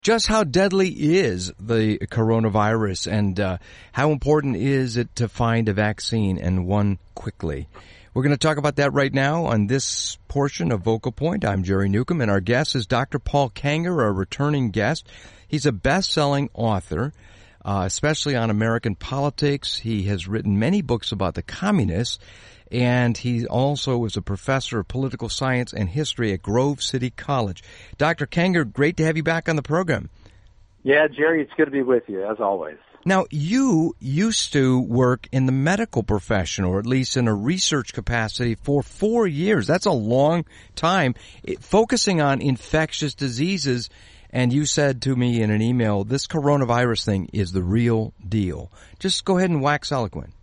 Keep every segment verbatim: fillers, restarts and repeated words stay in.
Just how deadly is the coronavirus, and uh, how important is it to find a vaccine, and one quickly? We're going to talk about that right now on this portion of Vocal Point. I'm Jerry Newcomb, and our guest is Doctor Paul Kengor, a returning guest. He's a best-selling author, uh, especially on American politics. He has written many books about the communists, and he also was a professor of political science and history at Grove City College. Doctor Kengor, great to have you back on the program. Yeah, Jerry, it's good to be with you, as always. Now, you used to work in the medical profession, or at least in a research capacity, for four years. That's a long time, it, focusing on infectious diseases. And you said to me in an email, this coronavirus thing is the real deal. Just go ahead and wax eloquent.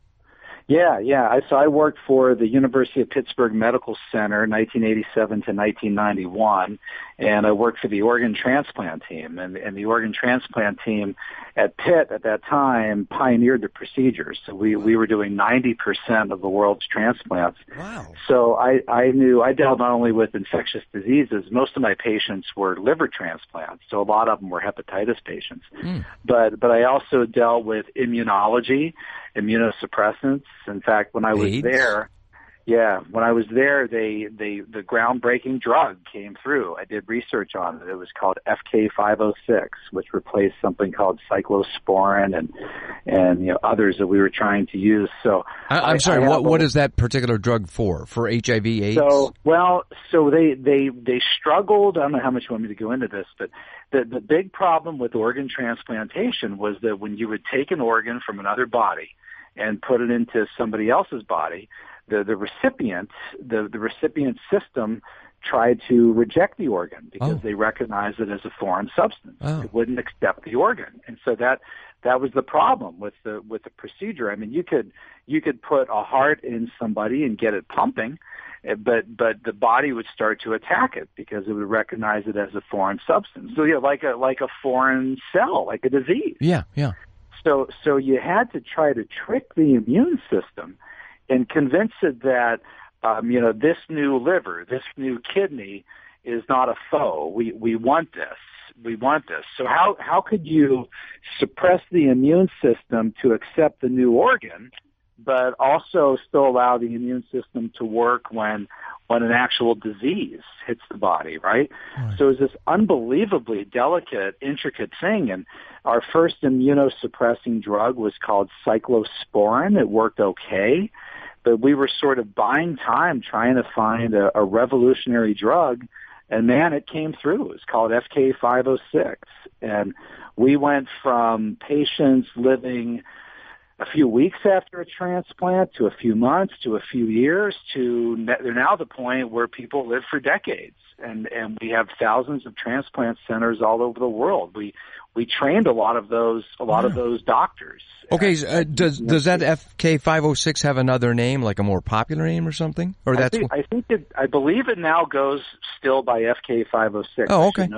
Yeah, yeah. I, so I worked for the University of Pittsburgh Medical Center, nineteen eighty-seven to nineteen ninety-one, and I worked for the organ transplant team. And, and the organ transplant team at Pitt at that time pioneered the procedures. So we, we were doing ninety percent of the world's transplants. Wow. So I, I knew, I dealt not only with infectious diseases, most of my patients were liver transplants. So a lot of them were hepatitis patients. Mm. But, but I also dealt with immunology, immunosuppressants. In fact, when I was AIDS? there, yeah, when I was there, they, they, the groundbreaking drug came through. I did research on it. It was called F K five oh six, which replaced something called cyclosporin and, and, you know, others that we were trying to use. So I, I'm I, sorry, I what, a, what is that particular drug for? For H I V AIDS? So, well, so they, they, they struggled. I don't know how much you want me to go into this, but the, the big problem with organ transplantation was that when you would take an organ from another body and put it into somebody else's body, the, the recipient, the, the recipient system tried to reject the organ because oh. they recognized it as a foreign substance. Oh. It wouldn't accept the organ. And so that, that was the problem with the, with the procedure. I mean, you could, you could put a heart in somebody and get it pumping, but, but the body would start to attack it because it would recognize it as a foreign substance. So, yeah, like a, like a foreign cell, like a disease. Yeah, yeah. So, so you had to try to trick the immune system and convince it that, um, you know, this new liver, this new kidney is not a foe. We, we want this. We want this. So how, how could you suppress the immune system to accept the new organ, but also still allow the immune system to work when, when an actual disease hits the body, right? right? So it's this unbelievably delicate, intricate thing. And our first immunosuppressing drug was called cyclosporin. It worked okay, but we were sort of buying time trying to find a, a revolutionary drug. And man, it came through. It was called F K five oh six. And we went from patients living a few weeks after a transplant to a few months to a few years to they're now at the point where people live for decades. And, and we have thousands of transplant centers all over the world. We, we trained a lot of those, a lot yeah. of those doctors. Okay. Uh, does, does that F K five oh six have another name, like a more popular name or something? Or that's I think, I think it, I believe it now goes still by F K five oh six. Oh, okay.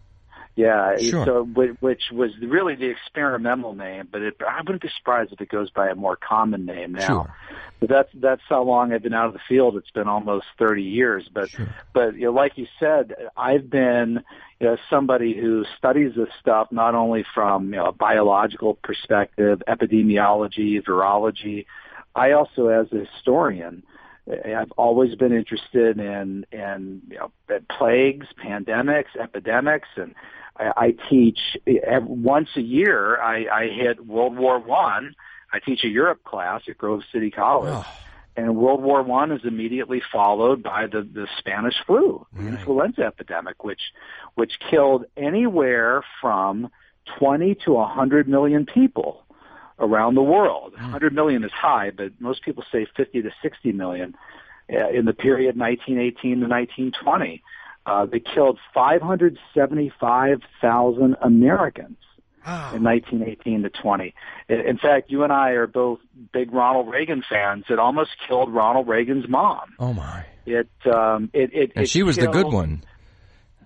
Yeah, sure. so which was really the experimental name, but it, I wouldn't be surprised if it goes by a more common name now. Sure. But that's that's how long I've been out of the field. It's been almost thirty years. But sure. but you know, like you said, I've been you know somebody who studies this stuff not only from you know a biological perspective, epidemiology, virology. I also, as a historian, I've always been interested in in you know plagues, pandemics, epidemics, and I, I teach once a year. I, I hit World War One. I teach a Europe class at Grove City College, oh. and World War One is immediately followed by the the Spanish flu, the right. influenza epidemic, which which killed anywhere from twenty to a hundred million people around the world. one hundred million is high, but most people say fifty to sixty million uh, in the period nineteen eighteen to nineteen twenty. Uh, they killed five hundred seventy-five thousand Americans wow. in nineteen eighteen to twenty. In, in fact, you and I are both big Ronald Reagan fans. It almost killed Ronald Reagan's mom. Oh my! It um, it it, and it she was killed, the good one.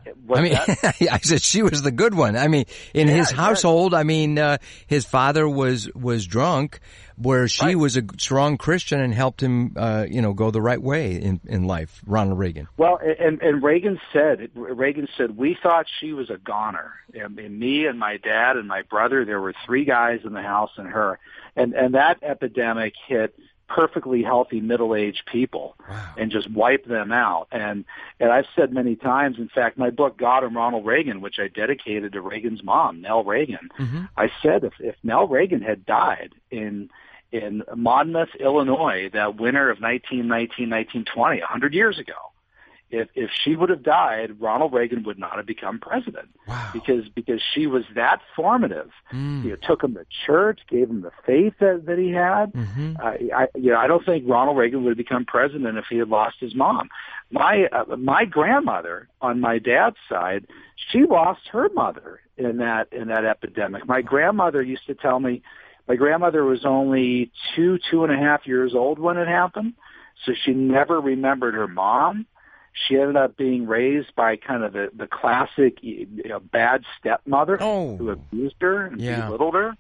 What's I mean, I said she was the good one. I mean, in yeah, his household, yeah. I mean, uh, his father was was drunk, where she right. was a strong Christian and helped him, uh, you know, go the right way in, in life. Ronald Reagan. Well, and, and Reagan said, Reagan said, we thought she was a goner. And, and me and my dad and my brother, there were three guys in the house and her. And, and that epidemic hit perfectly healthy middle-aged people wow. and just wiped them out. And, and I've said many times, in fact, my book, God and Ronald Reagan, which I dedicated to Reagan's mom, Nell Reagan, mm-hmm. I said if, if Nell Reagan had died in in Monmouth, Illinois, that winter of nineteen nineteen, nineteen twenty, a hundred years ago, if if she would have died, Ronald Reagan would not have become president. Wow. Because because she was that formative. Mm. You know, took him to church, gave him the faith that, that he had. Mm-hmm. Uh, I you know I don't think Ronald Reagan would have become president if he had lost his mom. My uh, my grandmother on my dad's side, she lost her mother in that in that epidemic. My grandmother used to tell me. My grandmother was only two, two and a half years old when it happened, so she never remembered her mom. She ended up being raised by kind of the, the classic you know, bad stepmother oh. who abused her and yeah. belittled her.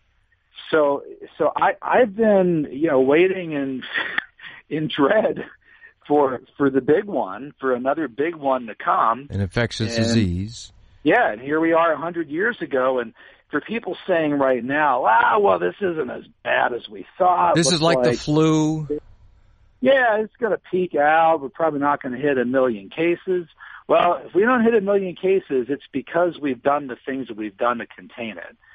So, so I, I've been, you know, waiting in in dread for for the big one, for another big one to come. An infectious and, disease. Yeah, and here we are a hundred years ago, and for people saying right now, ah, well, this isn't as bad as we thought. This is like, like the flu. Yeah, it's going to peak out. We're probably not going to hit a million cases. Well, if we don't hit a million cases, it's because we've done the things that we've done to contain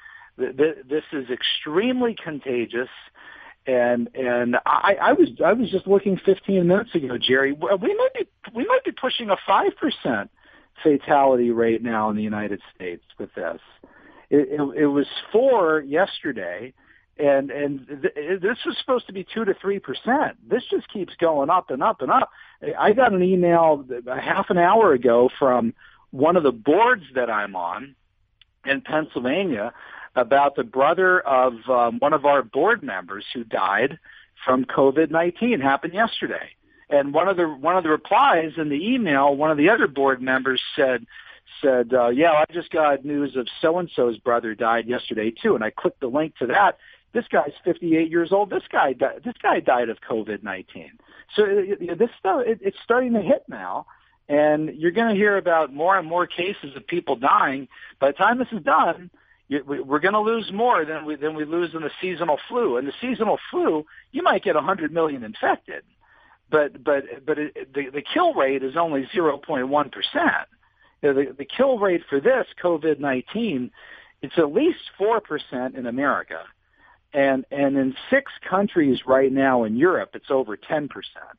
it. This is extremely contagious. And and I, I was I was just looking fifteen minutes ago, Jerry. We might be we might be pushing a five percent fatality rate now in the United States with this. It, it, it was four yesterday, and and th- this was supposed to be two to three percent. This just keeps going up and up and up. I got an email a half an hour ago from one of the boards that I'm on in Pennsylvania about the brother of um, one of our board members who died from COVID nineteen. Happened yesterday, and one of the one of the replies in the email, one of the other board members said. said, uh, yeah, I just got news of so-and-so's brother died yesterday, too. And I clicked the link to that. This guy's fifty-eight years old. This guy died, this guy died of COVID nineteen. So it, this stuff, it, it's starting to hit now. And you're going to hear about more and more cases of people dying. By the time this is done, you, we, we're going to lose more than we, than we lose in the seasonal flu. And the seasonal flu, you might get one hundred million infected. But, but, but it, the, the kill rate is only zero point one percent. You know, the, the kill rate for this COVID nineteen, it's at least four percent in America. And, and in six countries right now in Europe, it's over ten percent.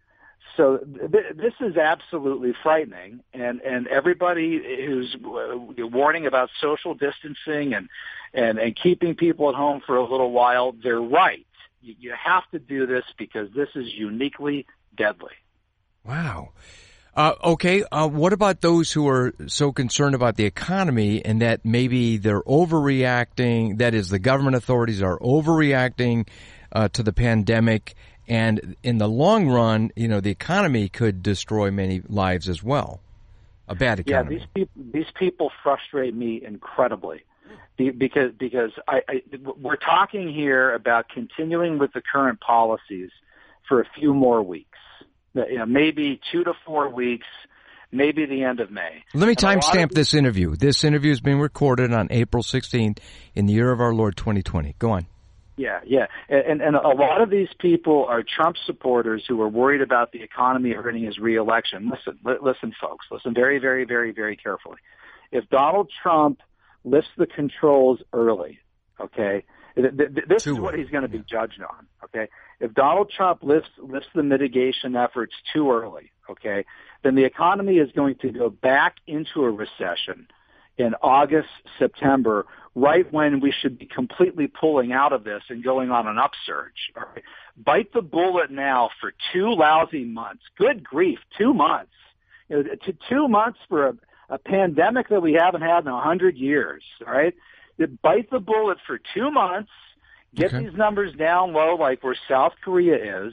So th- this is absolutely frightening. And, and everybody who's warning about social distancing and, and, and keeping people at home for a little while, they're right. You, you have to do this because this is uniquely deadly. Wow. Uh, okay, uh, what about those who are so concerned about the economy and that maybe they're overreacting, that is, the government authorities are overreacting uh, to the pandemic, and in the long run, you know, the economy could destroy many lives as well, a bad economy. Yeah, these people, these people frustrate me incredibly because, because I, I, we're talking here about continuing with the current policies for a few more weeks. You know, maybe two to four weeks, maybe the end of May. Let me timestamp this interview. This interview is being recorded on April sixteenth in the year of our Lord twenty twenty. Go on. Yeah, yeah. And, and a lot of these people are Trump supporters who are worried about the economy hurting his reelection. Listen, li- listen, folks. Listen very, very, very, very carefully. If Donald Trump lifts the controls early, okay, th- th- this Too is what he's going to be judged on, okay? If Donald Trump lifts, lifts the mitigation efforts too early, okay, then the economy is going to go back into a recession in August, September, right when we should be completely pulling out of this and going on an upsurge. All right? Bite the bullet now for two lousy months. Good grief, two months. You know, to two months for a, a pandemic that we haven't had in a hundred years, all right? Bite the bullet for two months. Get okay. these numbers down low like where South Korea is.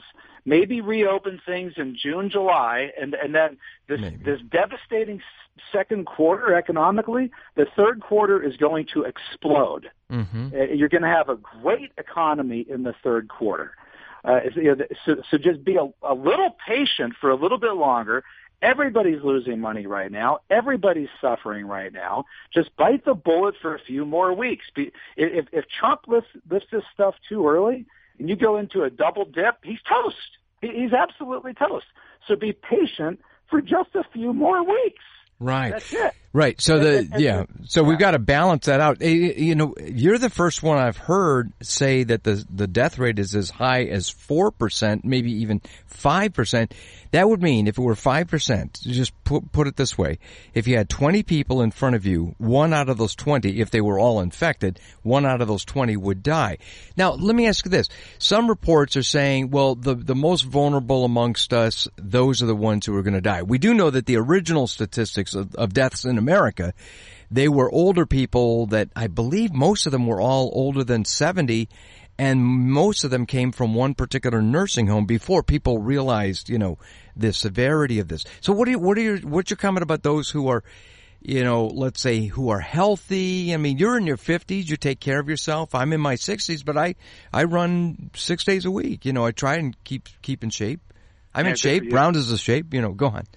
maybe reopen things in June, July, and and then this maybe. this devastating second quarter economically, the third quarter is going to explode. Mm-hmm. Uh, you're going to have a great economy in the third quarter. Uh, you know, so, so just be a, a little patient for a little bit longer. Everybody's losing money right now. Everybody's suffering right now. Just bite the bullet for a few more weeks. Be, if, if Trump lifts, lifts this stuff too early and you go into a double dip, he's toast. He, he's absolutely toast. So be patient for just a few more weeks. Right. That's it. Right. So the yeah. So we've got to balance that out. You know, you're the first one I've heard say that the the death rate is as high as four percent, maybe even five percent. That would mean if it were five percent, just put put it this way: if you had twenty people in front of you, one out of those twenty, if they were all infected, one out of those twenty would die. Now, let me ask you this: some reports are saying, well, the the most vulnerable amongst us, those are the ones who are going to die. We do know that the original statistics of, of deaths in America, they were older people that I believe most of them were all older than seventy, and most of them came from one particular nursing home before people realized, you know, the severity of this. So what do you, what are your, what's your comment about those who are, you know, let's say who are healthy? I mean, you're in your fifties, you take care of yourself. I'm in my sixties, but I, I run six days a week. You know, I try and keep, keep in shape. I'm yeah, in shape. Brown is the shape, you know, go on.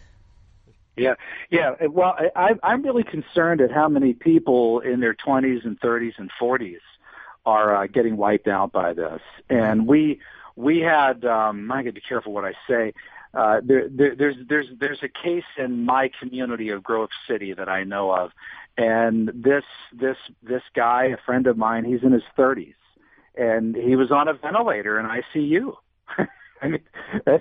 Yeah, yeah. Well, I, I'm really concerned at how many people in their twenties and thirties and forties are uh, getting wiped out by this. And we we had. Um, I got to be careful what I say. Uh, there, there, there's there's there's a case in my community of Grove City that I know of, and this this this guy, a friend of mine, he's in his thirties, and he was on a ventilator in I C U. I mean, that's.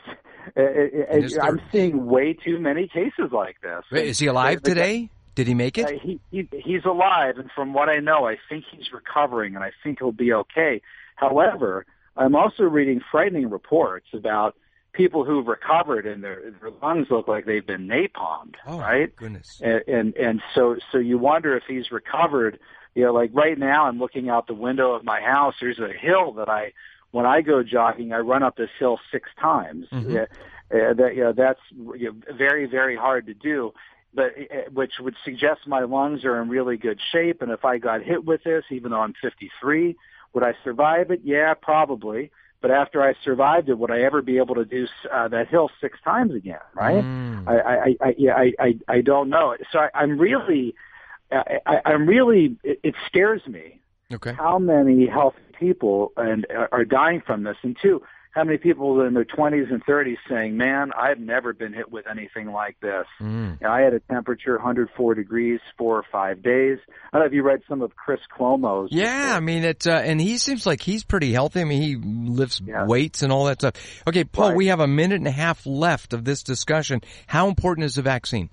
I'm seeing way too many cases like this. Wait, is he alive the, the, today? Did he make it? Uh, he, he he's alive, and from what I know, I think he's recovering, and I think he'll be okay. However, I'm also reading frightening reports about people who've recovered and their, their lungs look like they've been napalmed. Oh, right? Goodness. And, and and so so you wonder if he's recovered. You know, like right now, I'm looking out the window of my house. There's a hill that I. When I go jogging, I run up this hill six times. Mm-hmm. Uh, uh, that, you know, that's you know, very, very hard to do, but uh, which would suggest my lungs are in really good shape. And if I got hit with this, even though I'm fifty-three, would I survive it? Yeah, probably. But after I survived it, would I ever be able to do uh, that hill six times again? Right? Mm. I, I, I, yeah, I, I, I don't know. So I, I'm really, I, I, I'm really. It, it scares me. Okay. How many healthy people and are dying from this, and two, how many people in their twenties and thirties saying, "Man, I've never been hit with anything like this." Mm. And I had a temperature one hundred four degrees four or five days. I don't know if you read some of Chris Cuomo's. Yeah, report. I mean it, uh, and he seems like he's pretty healthy. I mean, he lifts yeah. weights and all that stuff. Okay, Paul, right. We have a minute and a half left of this discussion. How important is the vaccine?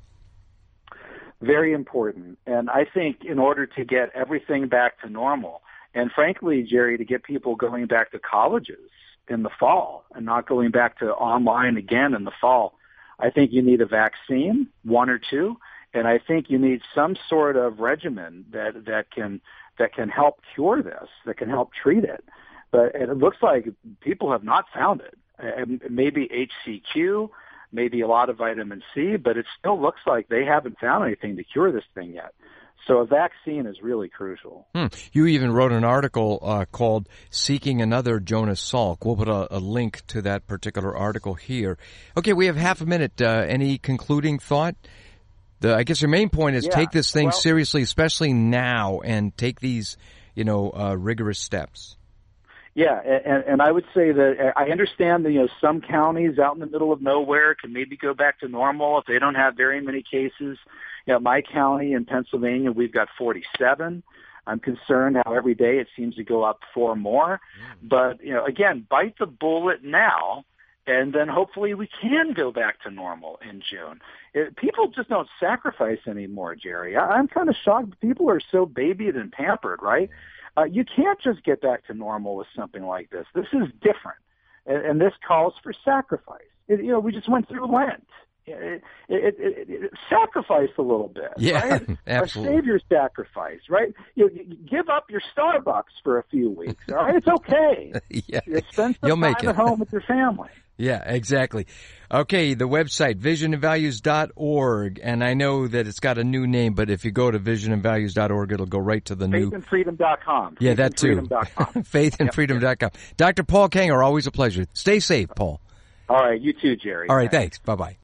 Very important. And I think in order to get everything back to normal, and frankly, Jerry, to get people going back to colleges in the fall and not going back to online again in the fall, I think you need a vaccine, one or two, and I think you need some sort of regimen that, that can that can help cure this, that can help treat it. But it looks like people have not found it. Uh, maybe H C Q, maybe a lot of vitamin C, but it still looks like they haven't found anything to cure this thing yet. So a vaccine is really crucial. Hmm. You even wrote an article uh, called Seeking Another Jonas Salk. We'll put a, a link to that particular article here. Okay, we have half a minute. Uh, any concluding thought? The, I guess your main point is yeah, take this thing well, seriously, especially now, and take these, you know, uh, rigorous steps. Yeah, and, and I would say that I understand that, you know, some counties out in the middle of nowhere can maybe go back to normal if they don't have very many cases. You know, my county in Pennsylvania, we've got forty-seven. I'm concerned how every day it seems to go up four more. Mm. But, you know, again, bite the bullet now, and then hopefully we can go back to normal in June. It, people just don't sacrifice anymore, Jerry. I, I'm kind of shocked. People are so babied and pampered, right? Uh, you can't just get back to normal with something like this. This is different, and, and this calls for sacrifice. It, you know, we just went through Lent. It, it, it, it, sacrifice a little bit, yeah, right? Absolutely. Or save your sacrifice, right? You, you give up your Starbucks for a few weeks, all right? It's okay. yeah. You spend some You'll time make it. at home with your family. Yeah, exactly. Okay, the website, vision and values dot org, and I know that it's got a new name, but if you go to vision and values dot org, it'll go right to the new... faith and freedom dot com. Yeah, that too. faith and freedom dot com. Doctor Paul Kengor, always a pleasure. Stay safe, Paul. All right, you too, Jerry. All right, thanks. Bye-bye.